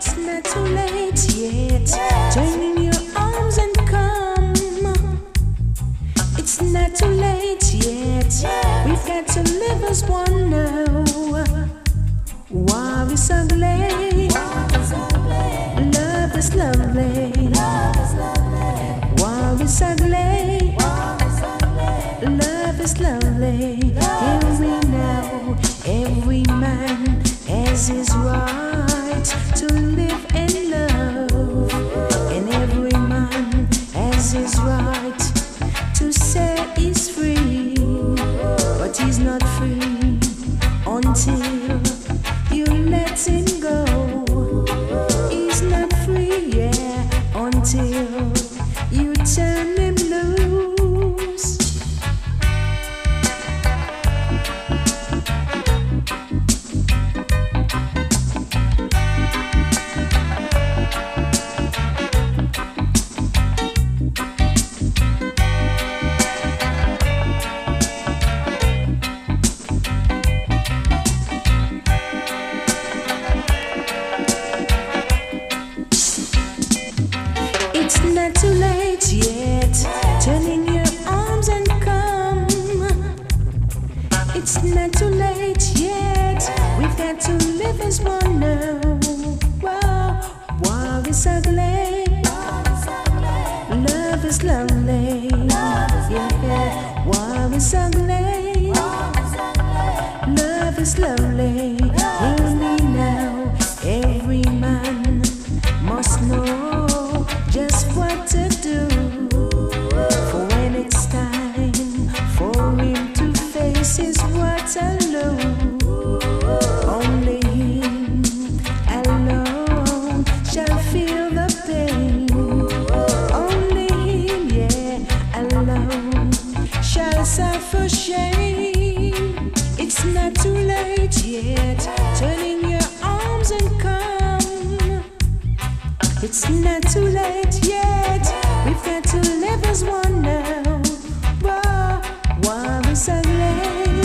It's not too late yet. Turn in your arms and come. It's not too late yet. We've got to live as one now. War is ugly. Love is lovely. War is ugly. Love is lovely. Here we know every man has his right to live and love, and every man has his right to say he's free, but he's not free until you let him go. He's not free, yeah, until you turn him loose. It's not too late yet. Turn in your arms and come. It's not too late yet. We've got to live as one now. Wow, war is ugly. Love is lovely. Yeah, war is ugly. Love is lovely. Hear me now. Every man must know just what to do, for when it's time for him to face his Waterloo. Only him alone shall feel the pain. Only him, yeah, alone shall suffer shame. It's not too late yet. Turn in your arms and come. It's not too late yet. We've got to live as one now. War is ugly.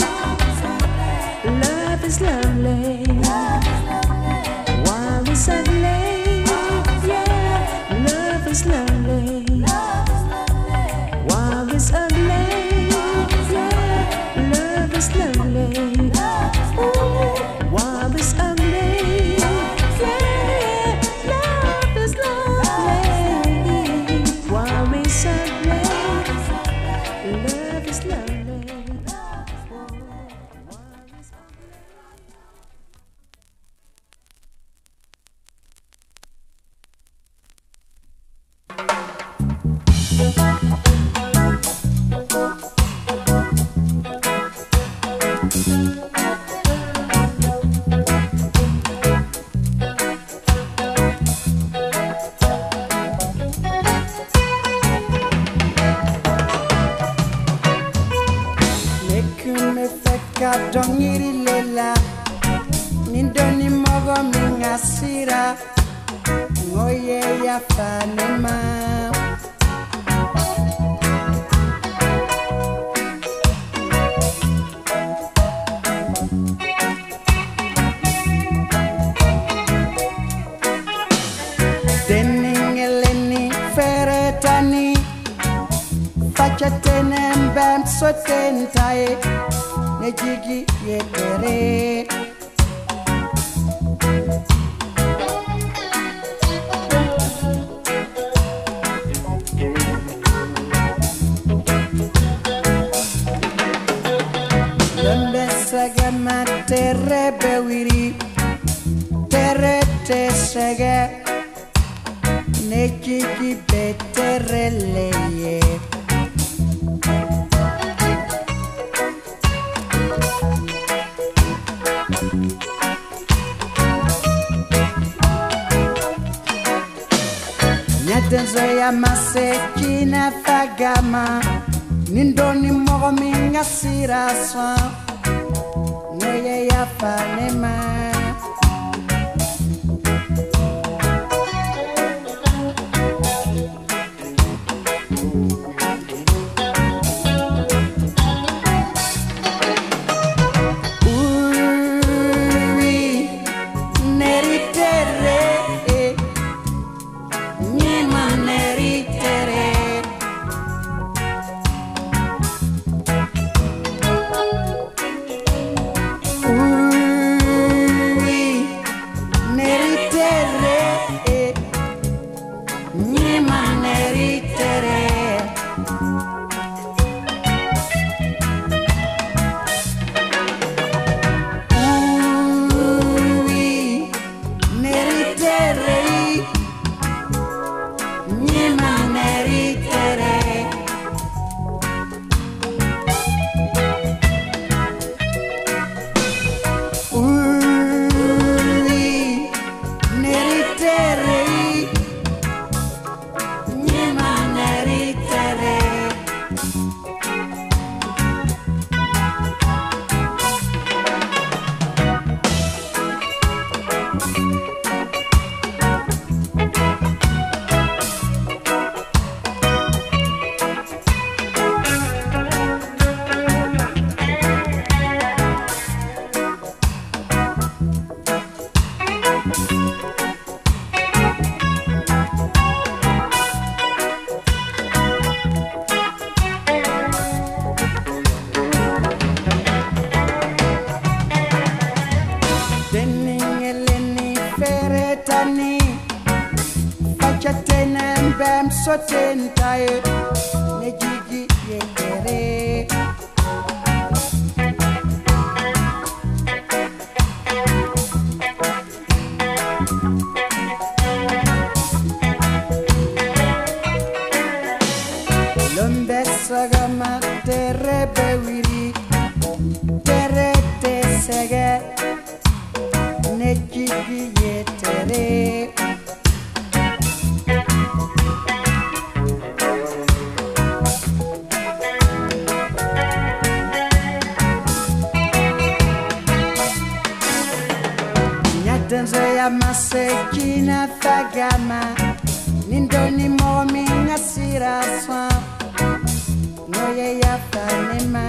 Love is lovely. War is ugly. Yeah, love is lovely. War is ugly. Yeah, love is lovely. Ooh, war is ugly. Yeah, love is lovely. War is ugly. Love is lovely. Mekume feka dongiri lela, nindoni mogo mingasira, ngoye ya fanema. Deningeleni feretani, fachatene mbam sotentai, nejigi yetere. Lembe sagama tere bewiri, tere te saga, nejigi betere leye. Nyatenzo ya masekina fagama, nindoni mogo mingasira swa, ngoye ya fanema. Uri, neritere. Soten tayo ne jigi yere Lombe sagama tere bewiri tere te sege ne jigi yetere Danzoya masekina fagama Nindoni momi ngasira swa Noye ya fanema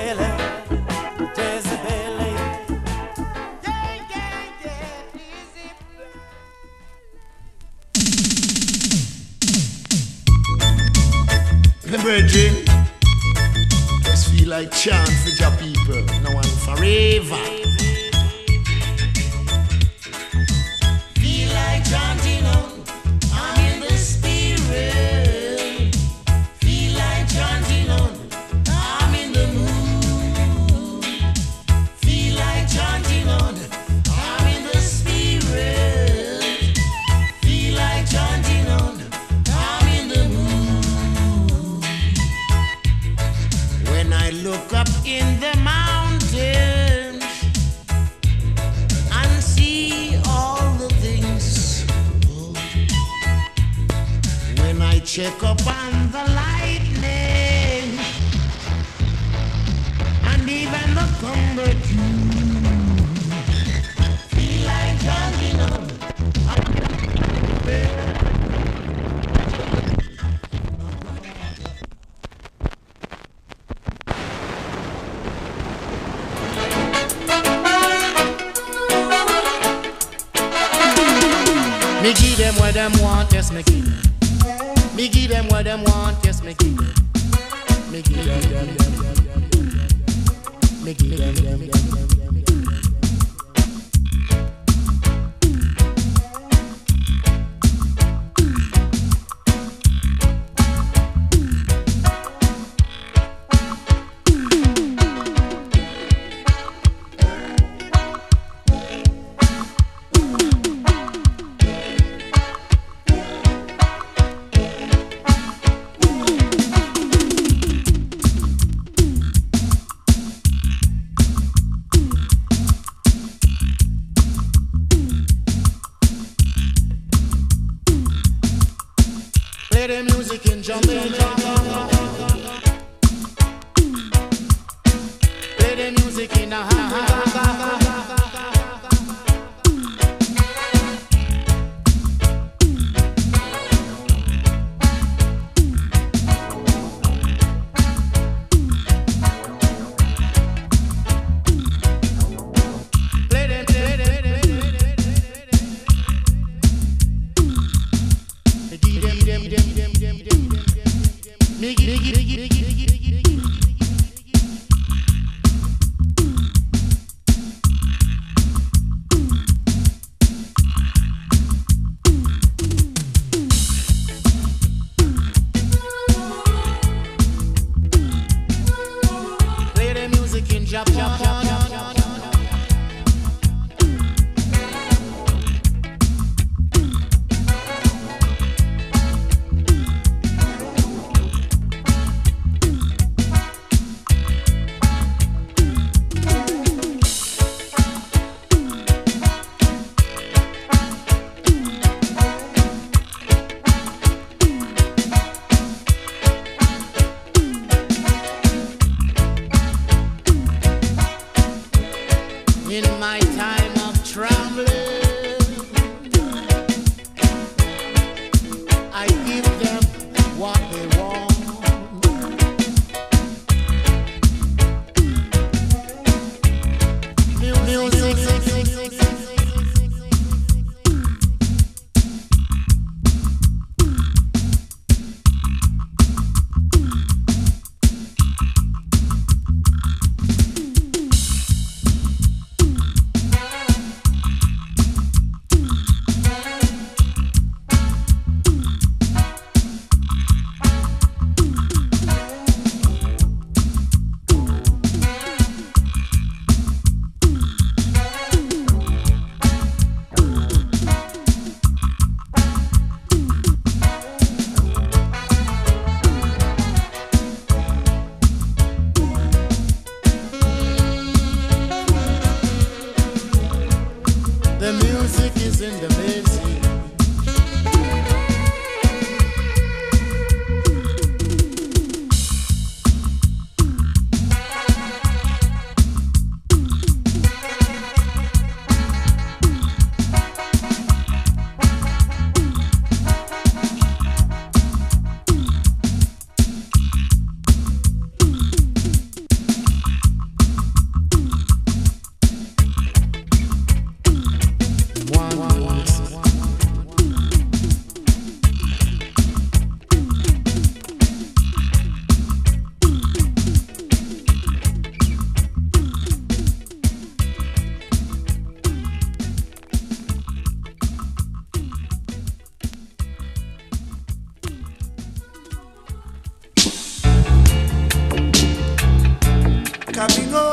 Virgin, just feel like chant for your people now and forever. Feel like chanting on, I'm in the spirit. Feel like chanting on, I'm in the mood. Feel like chanting on, I'm in the spirit. Feel like chanting on, I'm in the mood. When I look up in the mountains and see all the things, when I check up on the lightning and even the thunder too, feel like jumping up. Me give them what them want, yes me give them. Me give them what them want, yes me give them. Me give them. Me give them. Play the music and jump in. Play the music in a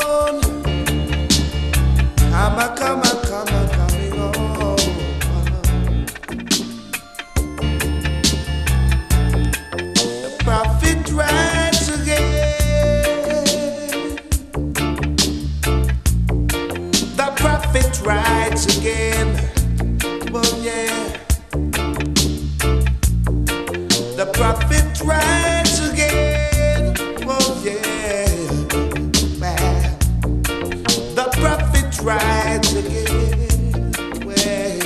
on. Coming on. The prophet writes again. The prophet writes again. Oh yeah. The prophet writes again. Oh yeah. Man. The prophet writes again. Well,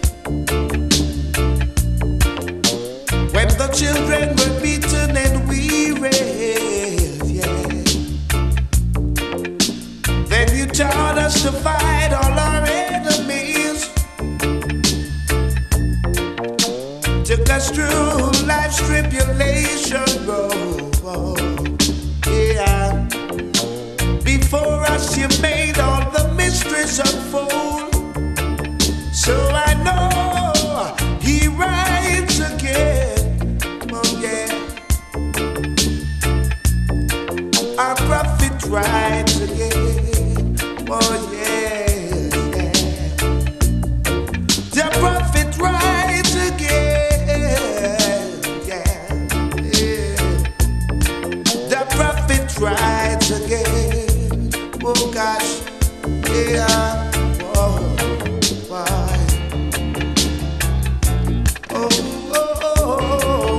when the children were beaten and weary, yeah. Then you taught us to fight all our enemies. Took us through life's tribulation road. Yeah. Before us you made all the mysteries unfold. So I know he rides again. Oh yeah. Our prophet rides again. Oh yeah, yeah. The prophet rides again. Yeah, yeah. The prophet rides again. Oh gosh, yeah. Oh, why? Oh, oh, oh,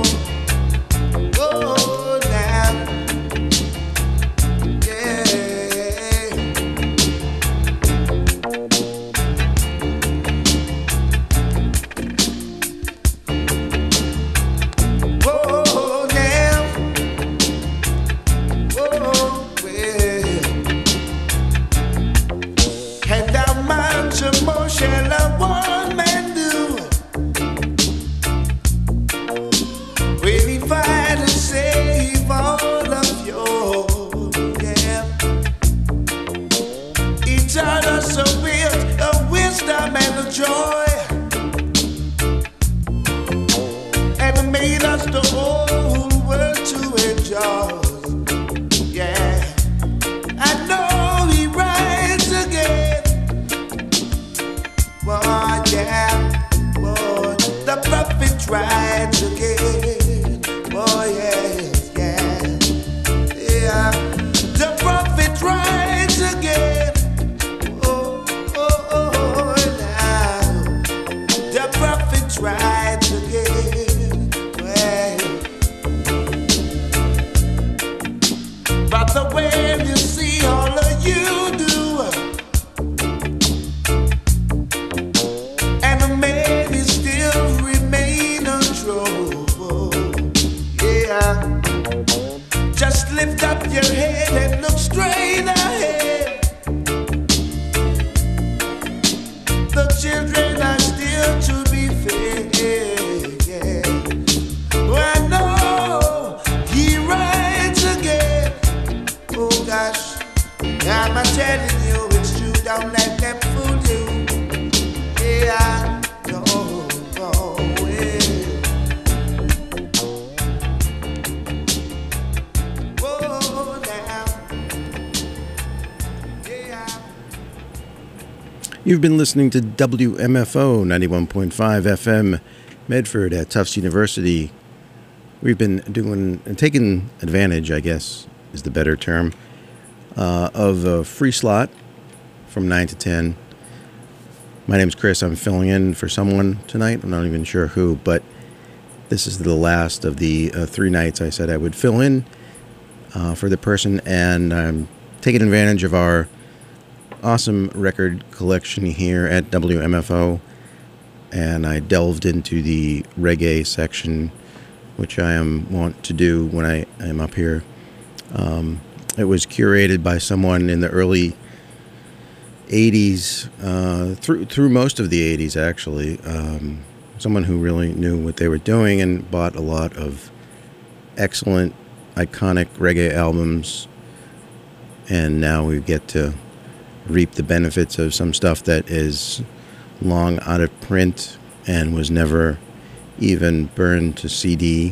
oh, now, yeah. Oh, now, oh, well. And how much more shall a one man do when he fight to save all of you? Yeah. He taught us a wisdom and a joy, and made us the whole world to enjoy. Yeah. I know he rides again. Boy, yeah. Boy, the prophet rides again. Boy, yes, yeah. Yeah. The prophet rides again. Oh, oh, oh, now. The prophet rides again. Well, but the way you see all of you do, and the man is still remain untrue. Yeah, just lift up your head and look straight ahead. The children are still to be fed. Yeah. Oh, I know he rides again. Oh gosh, I'm telling you it's true. Don't let them fool you. Yeah, no, oh, well. Oh, now, yeah. You've been listening to WMFO 91.5 FM, Medford at Tufts University. We've been taking advantage, I guess is the better term, of a free slot from 9 to 10. My name's Chris. I'm filling in for someone tonight. I'm not even sure who, but this is the last of the 3 nights I said I would fill in for the person, and I'm taking advantage of our awesome record collection here at WMFO, and I delved into the reggae section, which I want to do when I am up here. It was curated by someone in the early 80s, through most of the 80s actually, someone who really knew what they were doing and bought a lot of excellent, iconic reggae albums, and now we get to reap the benefits of some stuff that is long out of print and was never even burned to CD.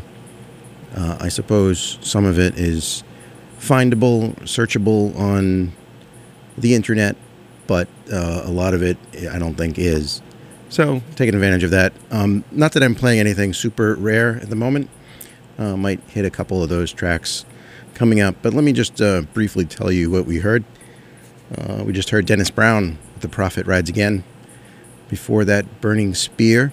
I suppose some of it is findable, searchable on the internet, but a lot of it I don't think is. So taking advantage of that. Not that I'm playing anything super rare at the moment. Might hit a couple of those tracks coming up, but let me just briefly tell you what we heard. We just heard Dennis Brown, The Prophet Rides Again. Before that, Burning Spear,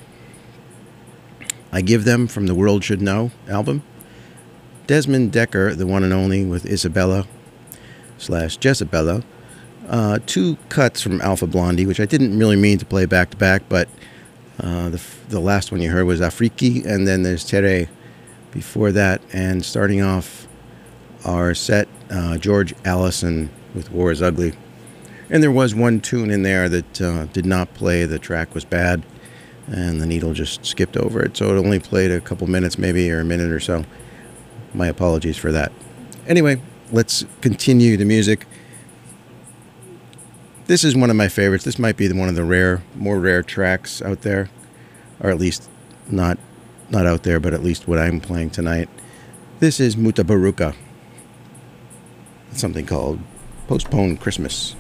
I Give Them from the World Should Know album. Desmond Decker, the one and only, with Isabella / Jezebella. Two cuts from Alpha Blondie, which I didn't really mean to play back to back, but the last one you heard was Afriki, and then there's Tere before that. And starting off our set, George Allison with War is Ugly. And there was one tune in there that did not play. The track was bad, and the needle just skipped over it. So it only played a couple minutes maybe, or a minute or so. My apologies for that. Anyway, let's continue the music. This is one of my favorites. This might be one of the more rare tracks out there. Or at least not out there, but at least what I'm playing tonight. This is Mutabaruka. It's something called Postponed Christmas.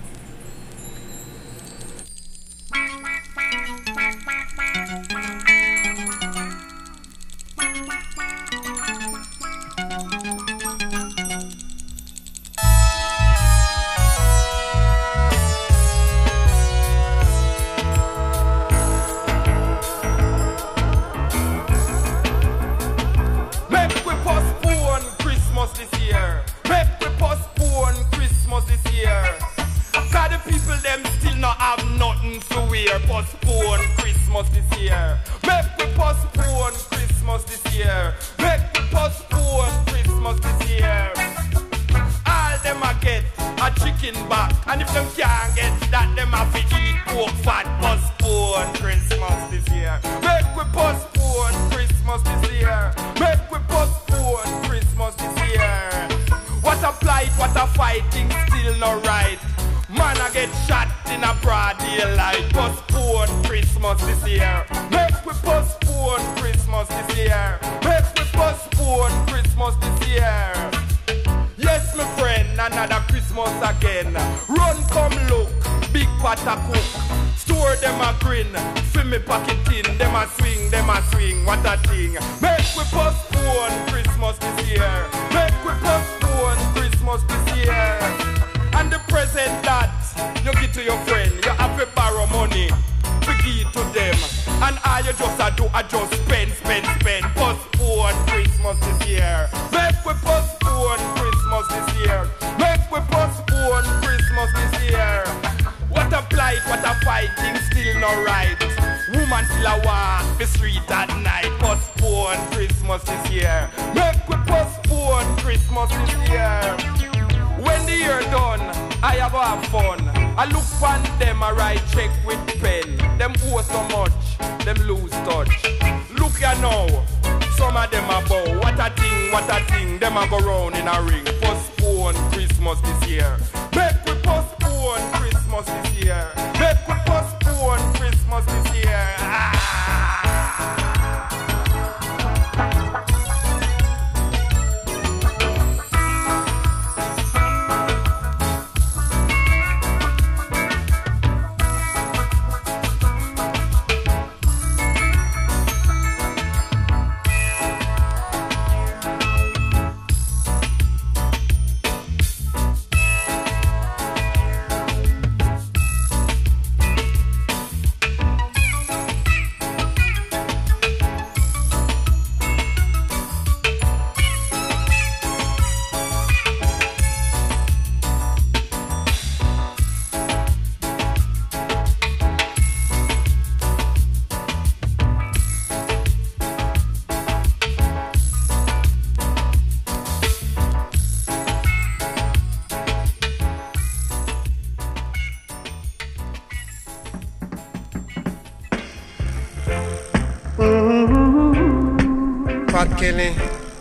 Pat Kelly.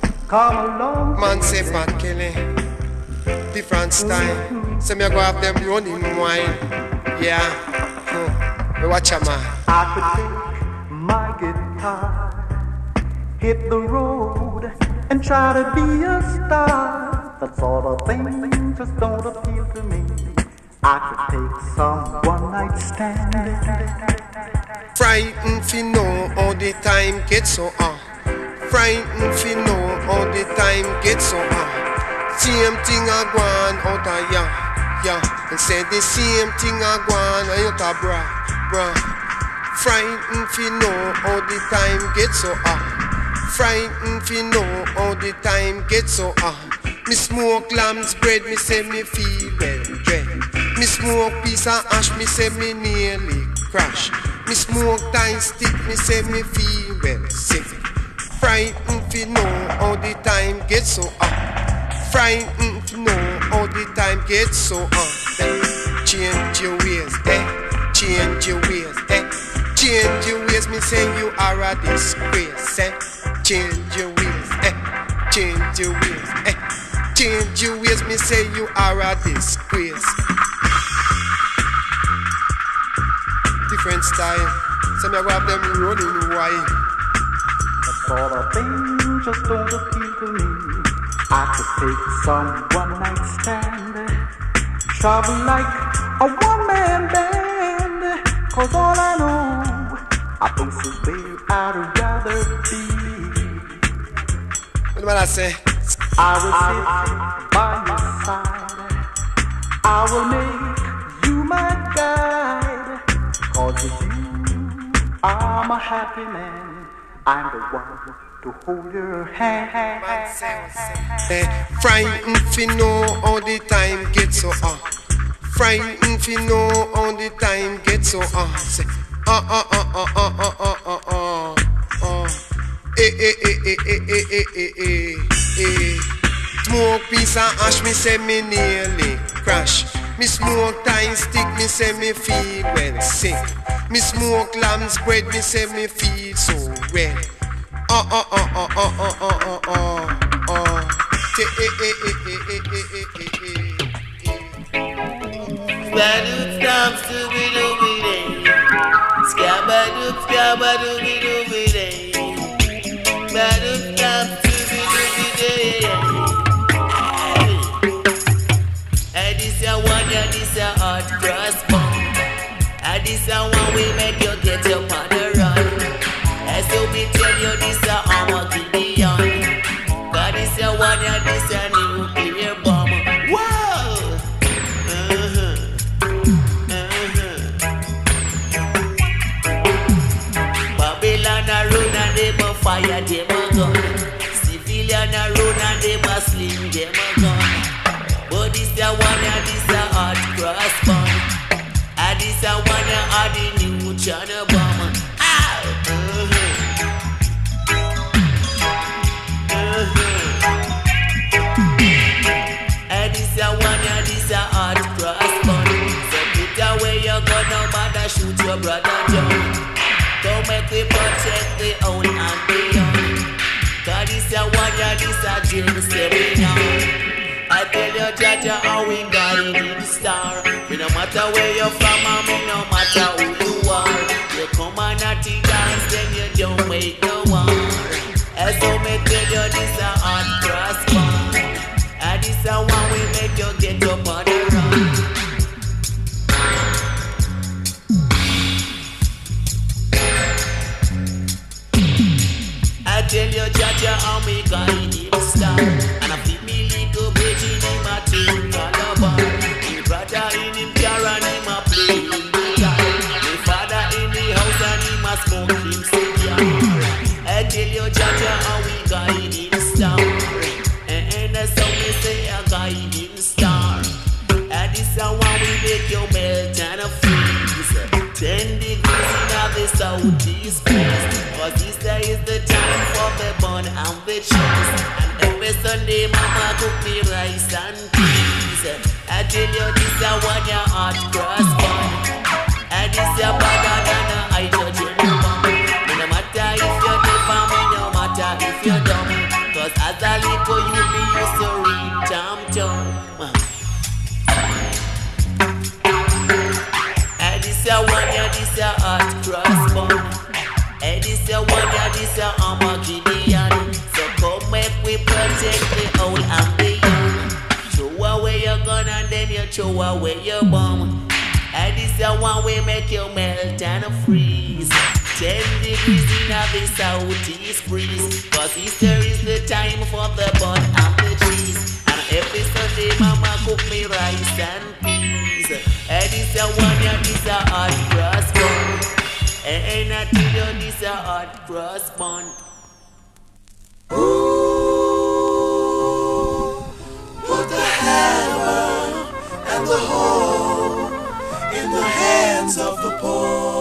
Man say Pat Kelly. Different style. So me go have them running wine. Yeah. Me watch a man. I could take my guitar, hit the road, and try to be a star. That sort of thing just don't appeal to me. I could take some one night stand. Frightened fi know how the time gets so hard. Frightened fi know how the time gets so hard. Same thing a gone out a yeah. And say the same thing a gone out a bra. Frightened fi know how the time gets so hard. Frightened fi know how the time gets so hard. Me smoke lamb's bread, me say me feel well dread. Me smoke piece of ash, me say me nearly crash. Me smoke tie stick, me say me feel well sick. Frightened fi know how the time gets so hard. Frightened fi know how the time gets so hard. Change your ways, change your ways, change your ways. Me say you are a disgrace, change your ways, change your ways, change your ways. Me say you are a disgrace. Different style. Some of them running wild. That sort of thing just don't appeal to me. I could take some one night stand, travel like a one-man band. Cause all I know, I places where I'd rather be. What do I say? I will sit by your side. I will make you my guide. Cause with you, I'm a happy man. I'm the one to hold your hand. Frightened fi know how the time gets so hard. Frightened fi know how the time gets so hard. Say, Smoke piece of ash, me say me nearly crash. Me smoke tie stick, me say me feel well sick. Me smoke lamb's bread, me say me feel so well. Scabadoop, stomp, stupid-dooby-day. Scabadoop, scabadoop-dooby-day. Scabadoop, stomp, stupid-dooby-day. And this a one, and this a hard cross bone. And this a one we make you get up on the run. And so we tell you this a Armageddon. God this a one, and this a nuclear bomb. Whoa! Babylon a run and them a fire, them a gun. Civilian a run and them a sling, them a gun. But this a one and this a hot cross bun. And this a one and the neutron bomb. And this a one and this a hot cross bun. So put away your gun, no matter shoot your brother John. Don't make we protect the own and beyond. Cause this a one and this a dream stepping on. I tell you, Jaja, how we guiding the star. We no matter where you're from, and me no matter who you are. You come and at the dance, then you don't make no war. And so me tell you, this a hot cross bun. And this a one we make you get up on the run. I tell you, Jaja, how me guiding the star. And I feel me little bitch in him a team calabar. Me brother in him car and him a play guitar. Me father in the house and him a smoke him cigar. I tell you, Jaja, how we guiding star. And that's how me say a guiding star. And this a one we make you melt and a freeze. 10 degrees in the southeast place. Cause this day is the time for the bun and the cheese. And every Sunday mama cook me rice and peas. I tell you this a one your hot cross bun. And this a better than a hydrogen bomb. No matter if you're deaf and no matter if you're dumb. Cause as a little you be used to read tom-tom. And this a one ya this a hot cross bun. And this a one ya this a Armageddon. So come make we protect the old and the young. Throw away your gun and then you throw away your bomb. And this the one way make you melt and freeze. 10 degrees in the southeast breeze. Cause Easter is the time for the bun and the cheese. And every Sunday mama cook me rice and peas. And this the one, yeah, this a hot cross bun. And nothing done, this a hot cross bun. Ooh, put the hammer and the hoe in the hands of the poor.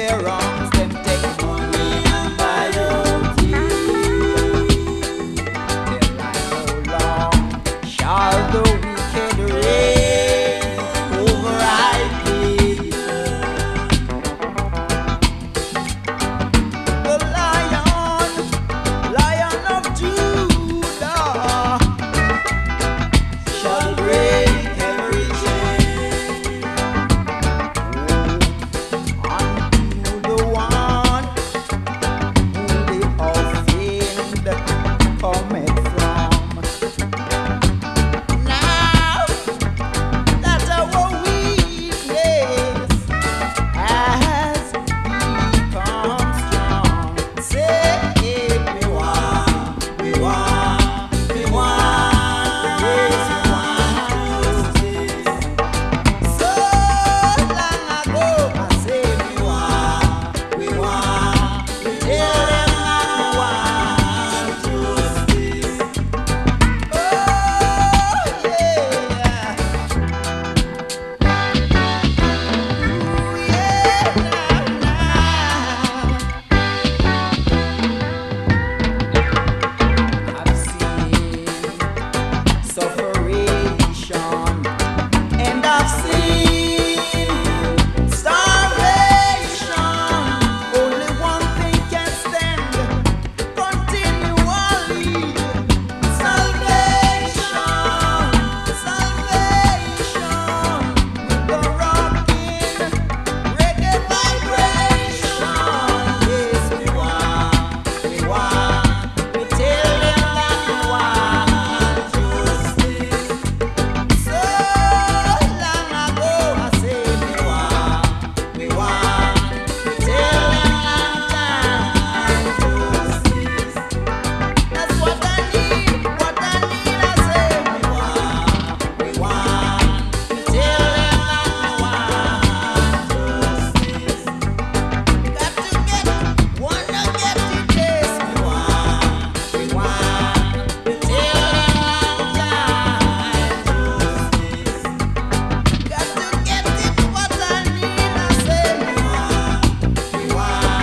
their arms, them take money and buy your tea. Till I know long shall the wicked reign over I people. The Lion of Judah shall break every chain. Unto the one who the offend cometh from. Now that our weakness has become strong, say we want, yes, justice. So long ago I say we want, we tell them that we want justice. Oh yeah. I've seen sufferation and I've seen starvation. Only one thing can stand continually: salvation, salvation. With the rocking reggae vibration. Yes, we tell them that we want justice. So long ago I say we want, tell them that justice. That's what I need, I say we want, tell them that we want justice. Got to get, wanna get it, yes we want, tell them that justice. Got to get it, what I need, I say we want, tell them that we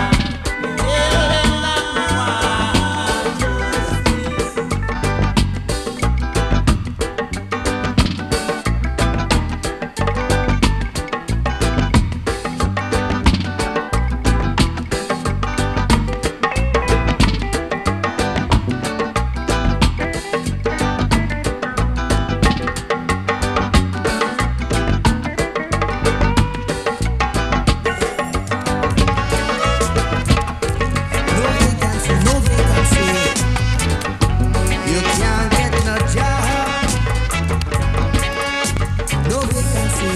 No vacancy, you can't get no job. No vacancy.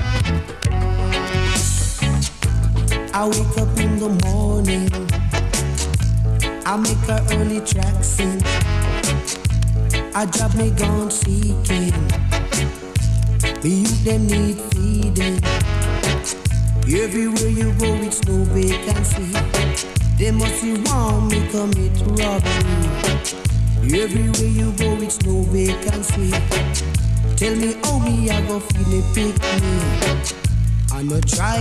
I wake up in the morning, I make a early track sing. I drop me gun seeking. The youth them need feeding. Everywhere you go, it's no vacancy. They must see want me commit robbery. Everywhere you go, it's no vacancy. Tell me how me I go feel me pick me. I no try,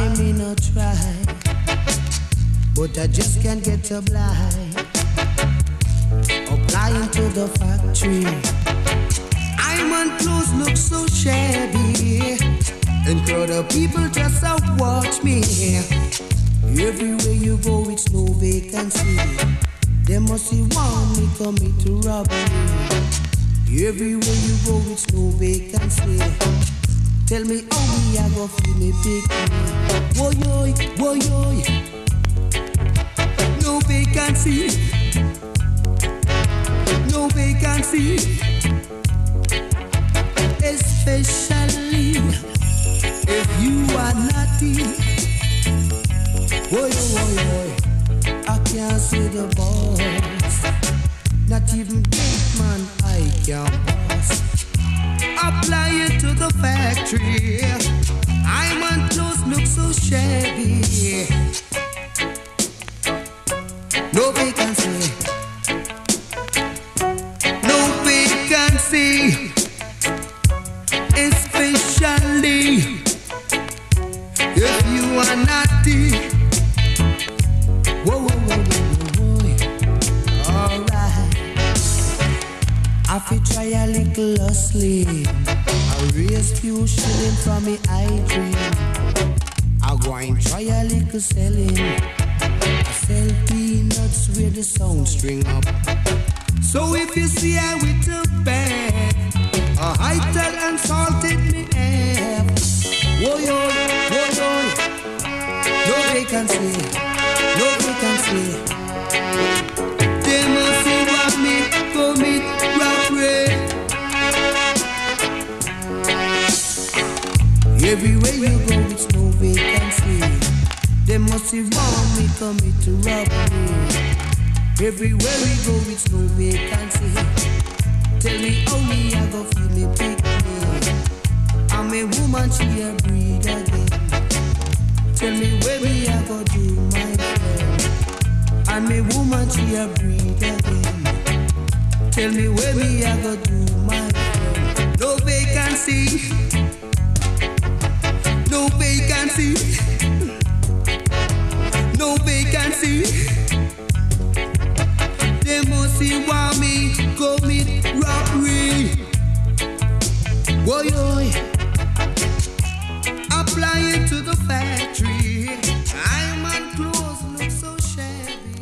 but I just can't get a blind. Applying to the factory, I'm on clothes look so shabby, and crowd of people just watch me. Everywhere you go, it's no vacancy. They must see want me commit to robbery. Everywhere you go, it's no vacancy. Tell me how me I go feel me pick me. Woyoy, woyoy. No vacancy. No vacancy. Especially if you are naughty. Woy, woy, woy. I can't see the boss. Not even big man I can boss. Apply it to the factory. I'm on clothes look so shabby. No vacancy. No vacancy. Especially if you are naughty. recklessly. I raise few shilling from me eye dream. I go and try a little selling. I sell peanuts where the sound string up. So if you see I with a bag, a high-tech and salted me have. Whoa, yo, no vacancy, no vacancy. They must see what me commit robbery. Everywhere you go, it's no vacancy. They must see what me commit robbery. Everywhere we go, it's no vacancy. Tell me how me I go feel me pick me. I'm a woman, she a breed again. Tell me where me I go do my friend. I'm a woman, she a breed again. Tell me where me I go do my friend. No vacancy. No vacancy. No vacancy. They must see why me commit robbery. Boy, apply it to the factory. I'm on clothes look so shabby.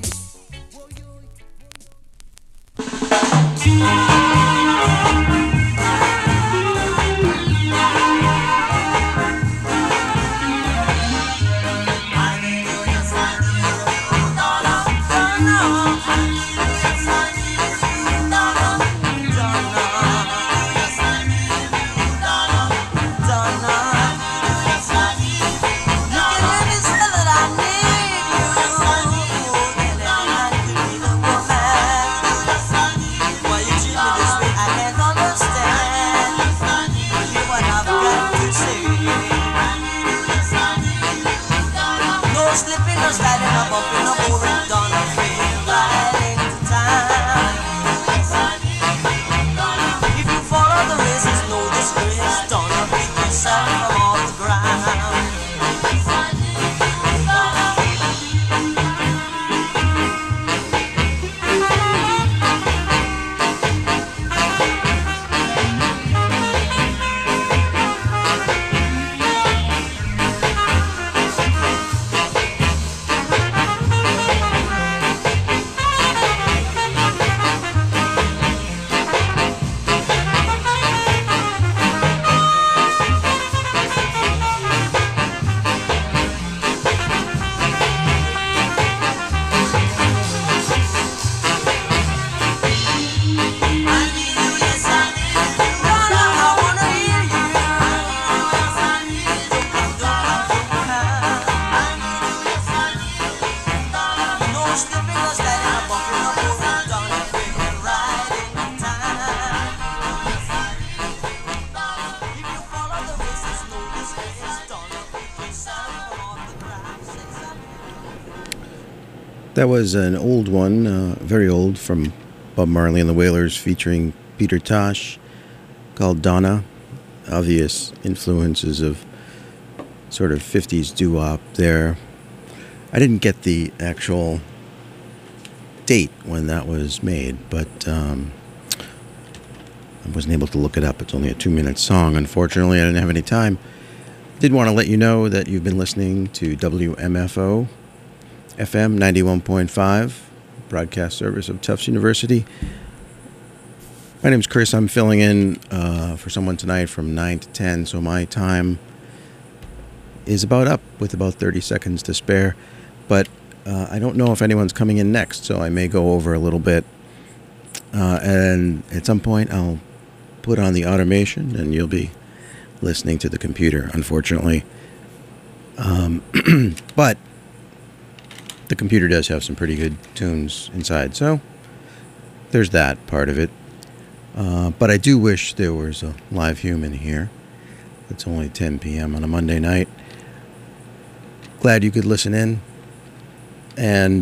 That was an old one, very old, from Bob Marley and the Wailers featuring Peter Tosh, called Donna. Obvious influences of sort of 50s doo-wop there. I didn't get the actual date when that was made, but I wasn't able to look it up. It's only a 2-minute song. Unfortunately, I didn't have any time. Did want to let you know that you've been listening to WMFO FM 91.5, broadcast service of Tufts University. My name's Chris. I'm filling in for someone tonight from 9 to 10, so my time is about up with about 30 seconds to spare. But I don't know if anyone's coming in next, so I may go over a little bit. And at some point, I'll put on the automation, and you'll be listening to the computer, unfortunately. But the computer does have some pretty good tunes inside, so there's that part of it. But I do wish there was a live human here. It's only 10 p.m. on a Monday night. Glad you could listen in. And